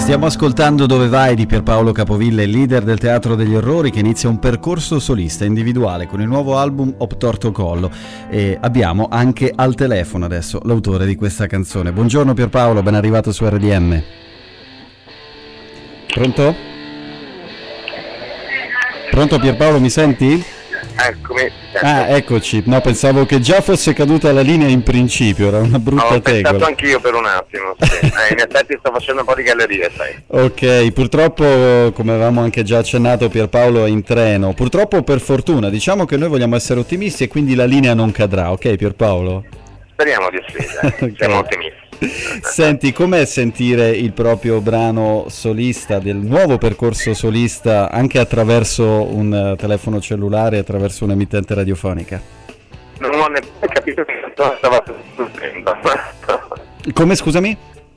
Stiamo ascoltando Dove vai di Pierpaolo Capovilla, il leader del Teatro degli Orrori, che inizia un percorso solista individuale con il nuovo album Obtorto Collo, e abbiamo anche al telefono adesso l'autore di questa canzone. Buongiorno Pierpaolo, ben arrivato su RDM. Pronto? Pronto Pierpaolo, mi senti? Eccomi. Ah, eccoci. No, pensavo che già fosse caduta la linea in principio, era una brutta Ho tegola. pensato anch'io per un attimo, sì. In effetti sto facendo un po' di gallerie, sai. Ok, purtroppo, come avevamo anche già accennato, Pierpaolo è in treno. Purtroppo, per fortuna, diciamo che noi vogliamo essere ottimisti e quindi la linea non cadrà, ok Pierpaolo? Speriamo di sì, dai. Okay. Siamo ottimisti. Senti, com'è sentire il proprio brano solista, del nuovo percorso solista, anche attraverso un telefono cellulare, attraverso un'emittente radiofonica? Non ho neppure capito che cosa stava succedendo. Come, scusami?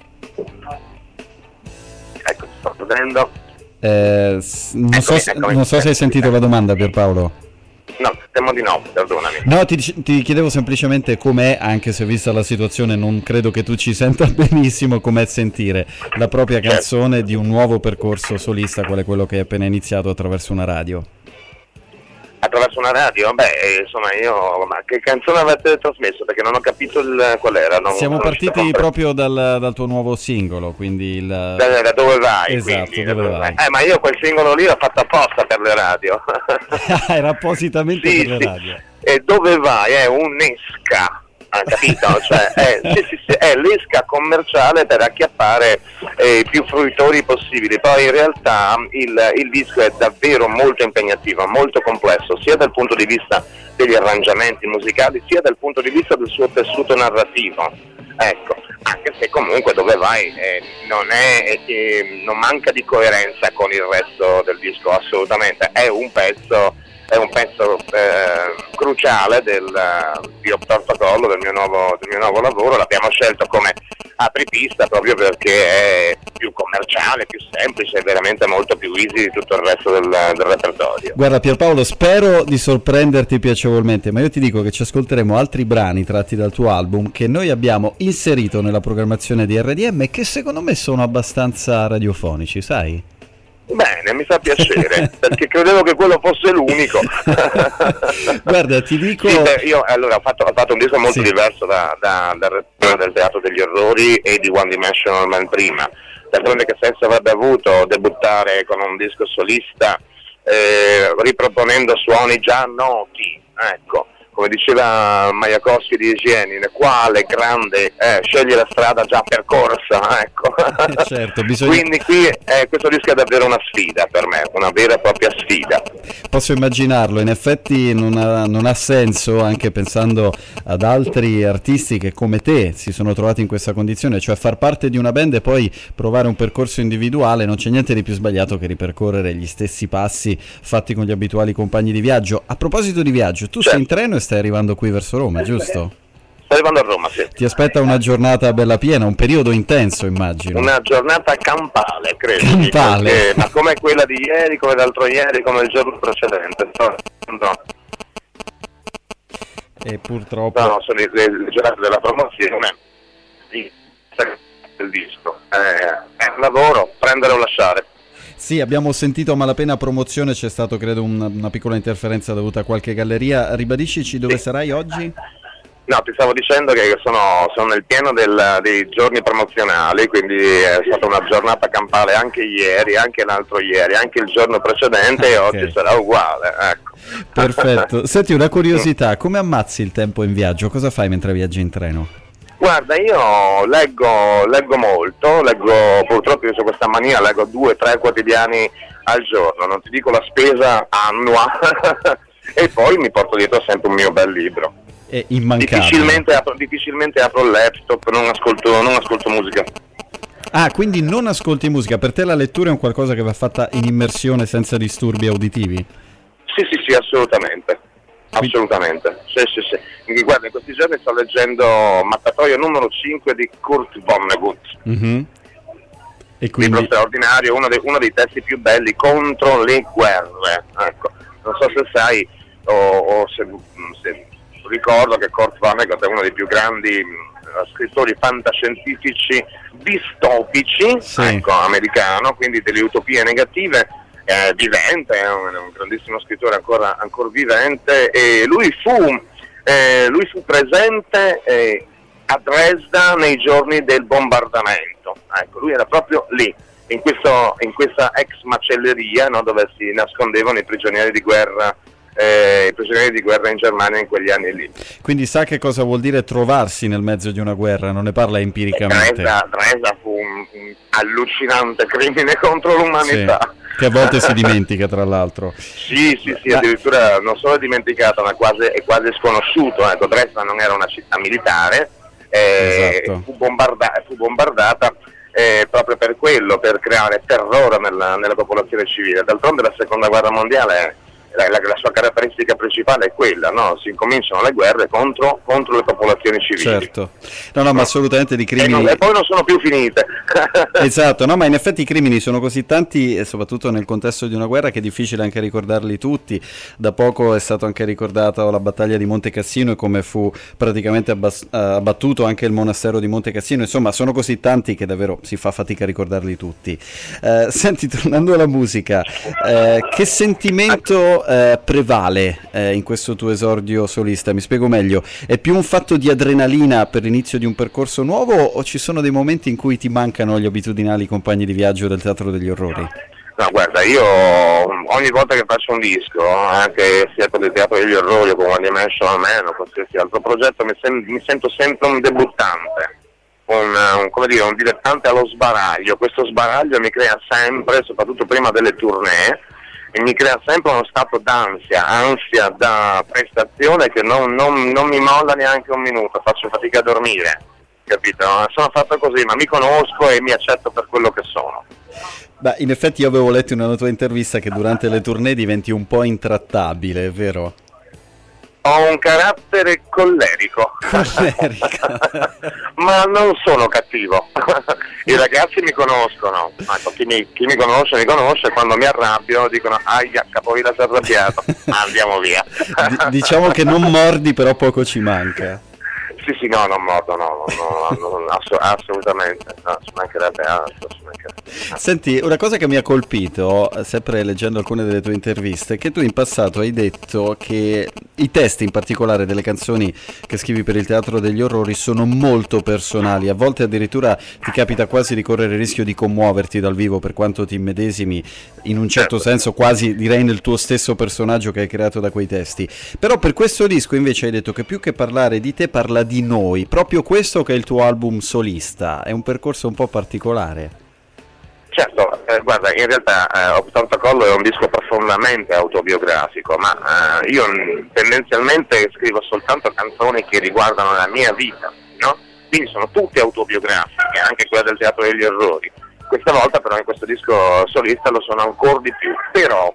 Ecco, sto vedendo. Non so se hai sentito la domanda, Pierpaolo. No, temo di no, perdonami. No, ti chiedevo semplicemente com'è, anche se vista la situazione non credo che tu ci senta benissimo, com'è sentire la propria canzone di un nuovo percorso solista, quale quello che hai appena iniziato attraverso una radio. Attraverso una radio? Beh, insomma, ma che canzone avete trasmesso? Perché non ho capito qual era. Siamo partiti proprio dal tuo nuovo singolo, quindi da Dove vai? Esatto, quindi, Dove vai. Ma io quel singolo lì l'ho fatto apposta per le radio. Era appositamente per le radio. E Dove vai è un'esca, capito? Cioè, è l'esca commerciale per acchiappare i più fruitori possibili. Poi in realtà il disco è davvero molto impegnativo, molto complesso, sia dal punto di vista degli arrangiamenti musicali, sia dal punto di vista del suo tessuto narrativo. Ecco, anche se comunque Dove vai non manca di coerenza con il resto del disco, assolutamente. È un pezzo cruciale di Obtorto Collo, del mio nuovo lavoro. L'abbiamo scelto come apripista proprio perché è più commerciale, più semplice e veramente molto più easy di tutto il resto del repertorio. Guarda Pierpaolo, spero di sorprenderti piacevolmente, ma io ti dico che ci ascolteremo altri brani tratti dal tuo album che noi abbiamo inserito nella programmazione di RDM e che secondo me sono abbastanza radiofonici, sai? Bene, mi fa piacere, perché credevo che quello fosse l'unico. Guarda, ti dico... Sì, io allora ho fatto un disco molto diverso del Teatro degli Orrori e di One Dimensional Man prima. D'altronde che senso avrebbe avuto debuttare con un disco solista riproponendo suoni già noti, ecco. Come diceva Majakowski di Iesienin, quale grande sceglie la strada già percorsa, ecco. Certo, Quindi qui questo disco è davvero una sfida per me, una vera e propria sfida. Posso immaginarlo, in effetti non ha senso, anche pensando ad altri artisti che come te si sono trovati in questa condizione, cioè far parte di una band e poi provare un percorso individuale. Non c'è niente di più sbagliato che ripercorrere gli stessi passi fatti con gli abituali compagni di viaggio. A proposito di viaggio, tu sei in treno e stai arrivando qui verso Roma, giusto? Sto arrivando a Roma, sì. Ti aspetta una giornata bella piena, un periodo intenso, immagino. Una giornata campale, credo. Campale. Ma come quella di ieri, come l'altro ieri, come il giorno precedente. No. E purtroppo... No, sono le giornate della promozione del disco. È un lavoro, prendere o lasciare. Sì, abbiamo sentito a malapena promozione, c'è stato credo una piccola interferenza dovuta a qualche galleria. Ribadiscici dove sarai oggi? No, ti stavo dicendo che sono nel pieno dei giorni promozionali, quindi è stata una giornata campale anche ieri, anche l'altro ieri, anche il giorno precedente e oggi sarà uguale, ecco. Perfetto. Senti, una curiosità, come ammazzi il tempo in viaggio? Cosa fai mentre viaggi in treno? Guarda, io leggo molto, purtroppo io ho questa mania, leggo 2-3 quotidiani al giorno, non ti dico la spesa annua, e poi mi porto dietro sempre un mio bel libro. È immancabile. Difficilmente apro il laptop, non ascolto musica. Ah, quindi non ascolti musica, per te la lettura è un qualcosa che va fatta in immersione senza disturbi uditivi? Sì, assolutamente. Assolutamente, sì. Guarda, in questi giorni sto leggendo Mattatoio numero 5 di Kurt Vonnegut. Mm-hmm. E quindi... Libro straordinario, uno dei testi più belli contro le guerre. Ecco, non so se sai o se ricordo che Kurt Vonnegut è uno dei più grandi scrittori fantascientifici distopici, sì. ecco, americano, quindi delle utopie negative. Vivente, è un grandissimo scrittore ancora vivente, e lui fu presente a Dresda nei giorni del bombardamento. Ecco, lui era proprio lì, in questa ex macelleria, no, dove si nascondevano i prigionieri di guerra in Germania in quegli anni lì. Quindi sa che cosa vuol dire trovarsi nel mezzo di una guerra, non ne parla empiricamente. Dresda fu un allucinante crimine contro l'umanità. Sì, che a volte si dimentica, tra l'altro. Sì, addirittura non solo è dimenticato, ma è quasi sconosciuto. Ecco, Dresda non era una città militare, esatto. fu bombardata proprio per quello, per creare terrore nella popolazione civile. D'altronde la seconda guerra mondiale, la sua caratteristica principale è quella, no? Si incominciano le guerre contro le popolazioni civili. Certo, no, ma assolutamente di crimini. E poi non sono più finite. Esatto, no, ma in effetti i crimini sono così tanti, e soprattutto nel contesto di una guerra, che è difficile anche ricordarli tutti. Da poco è stato anche ricordato la battaglia di Monte Cassino e come fu praticamente abbattuto anche il monastero di Monte Cassino. Insomma, sono così tanti che davvero si fa fatica a ricordarli tutti. Senti, tornando alla musica, che sentimento prevale in questo tuo esordio solista? Mi spiego meglio, è più un fatto di adrenalina per l'inizio di un percorso nuovo, o ci sono dei momenti in cui ti mancano gli abitudinali compagni di viaggio del Teatro degli Orrori? No, guarda, io ogni volta che faccio un disco, anche sia con il Teatro degli Orrori o con One Dimension Man o qualsiasi altro progetto, mi sento sempre un debuttante, un dilettante allo sbaraglio. Questo sbaraglio mi crea sempre, soprattutto prima delle tournée, e mi crea sempre uno stato ansia da prestazione che non mi molla neanche un minuto, faccio fatica a dormire, capito? Sono fatto così, ma mi conosco e mi accetto per quello che sono. Beh, in effetti io avevo letto in una tua intervista che durante le tournée diventi un po' intrattabile, è vero? Ho un carattere collerico. Ma non sono cattivo. I ragazzi mi conoscono, chi mi conosce, quando mi arrabbio dicono aia, Capovilla si è arrabbiato, andiamo via. Diciamo che non mordi, però poco ci manca. Sì, no, non mordo, assolutamente, no, ci mancherebbe. Senti, una cosa che mi ha colpito, sempre leggendo alcune delle tue interviste, è che tu in passato hai detto che i testi, in particolare delle canzoni che scrivi per il Teatro degli Orrori, sono molto personali, a volte addirittura ti capita quasi di correre il rischio di commuoverti dal vivo, per quanto ti immedesimi in un certo senso quasi, direi, nel tuo stesso personaggio che hai creato da quei testi. Però per questo disco invece hai detto che più che parlare di te parla di noi, proprio questo che è il tuo album solista. È un percorso un po' particolare. Certo, guarda, in realtà Protocollo è un disco profondamente autobiografico, ma io tendenzialmente scrivo soltanto canzoni che riguardano la mia vita, no? Quindi sono tutte autobiografiche, anche quella del Teatro degli Orrori. Questa volta però in questo disco solista lo sono ancora di più, però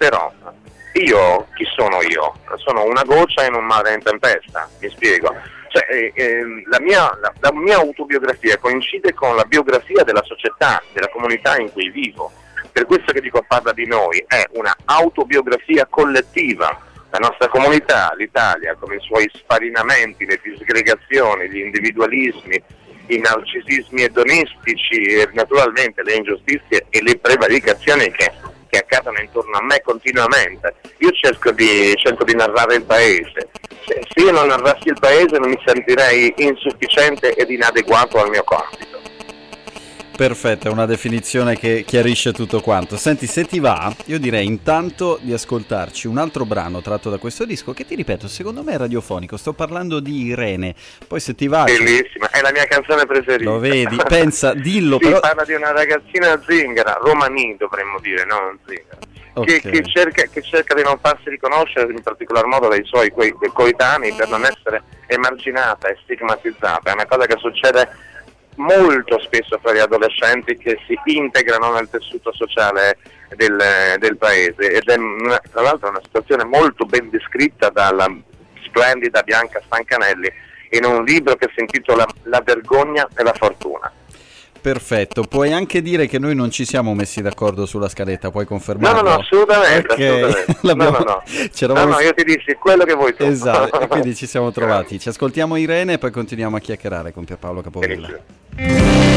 io, chi sono io? Sono una goccia in un mare in tempesta, mi spiego. Cioè, la mia autobiografia coincide con la biografia della società, della comunità in cui vivo. Per questo che dico parla di noi, è una autobiografia collettiva. La nostra comunità, l'Italia, con i suoi sparinamenti, le disgregazioni, gli individualismi, i narcisismi edonistici e naturalmente le ingiustizie e le prevaricazioni che accadono intorno a me continuamente. Io cerco di narrare il paese. Se io non narrassi il paese non mi sentirei insufficiente ed inadeguato al mio compito. Perfetta, una definizione che chiarisce tutto quanto. Senti, se ti va, io direi intanto di ascoltarci un altro brano tratto da questo disco che, ti ripeto, secondo me è radiofonico. Sto parlando di Irene. Poi se ti va... Bellissima, è la mia canzone preferita. Lo vedi? Pensa, dillo. Sì, però... parla di una ragazzina zingara, romanì dovremmo dire, non zingara. Okay. Che cerca di non farsi riconoscere in particolar modo dai suoi coetanei per non essere emarginata e stigmatizzata. È una cosa che succede molto spesso fra gli adolescenti che si integrano nel tessuto sociale del paese, ed è tra l'altro una situazione molto ben descritta dalla splendida Bianca Stancanelli in un libro che si intitola La vergogna e la fortuna. Perfetto, puoi anche dire che noi non ci siamo messi d'accordo sulla scaletta, puoi confermarlo? No, assolutamente, okay. Assolutamente. No, io ti dissi quello che vuoi tu. Esatto, e quindi ci siamo trovati. Ci ascoltiamo Irene e poi continuiamo a chiacchierare con Pierpaolo Capovilla.